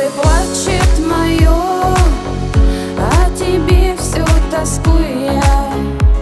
плачет мое, о тебе все тоскую я.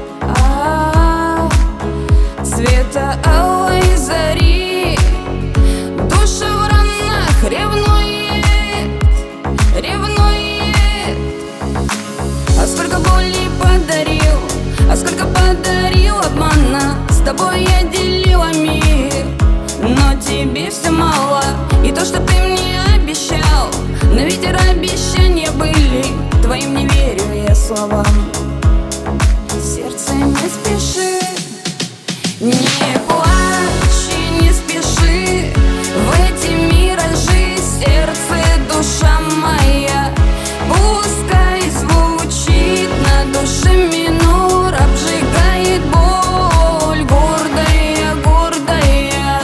Цвета алой зари, душа в ранах ревнует, ревнует. А сколько боли подарил, а сколько подарил обмана. С тобой я делила мир, но тебе все мало. И то, что ты мне обещал, но ветер обещания были, твоим не верю я словам. Сердце не спеши, не плачь и не спеши в эти миражи. Сердце, душа моя, пускай звучит на душе минор, обжигает боль, гордая, гордая.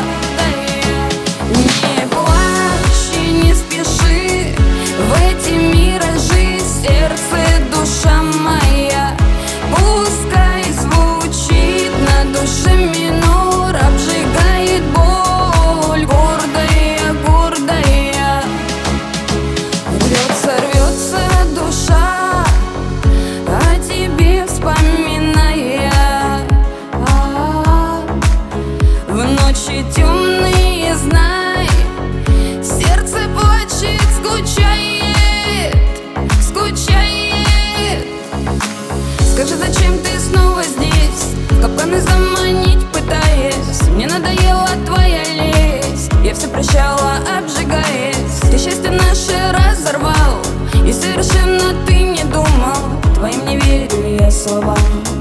Не плачь и не спеши в эти миражи. Сердце, душа моя, пускай звучит на душе минор, обжигает боль, гордая, гордая. Рвется, рвется душа, о тебе вспоминая. В ночи темные, знай, сердце плачет, скучает, скучает. Скажи, зачем ты снова здесь, в капканы заманить пытаясь? Мне надоела твоя лесть, я все прощала, обжигаясь. Ты счастье наше разорвал, и совершенно ты не думал, твоим не верю я словам.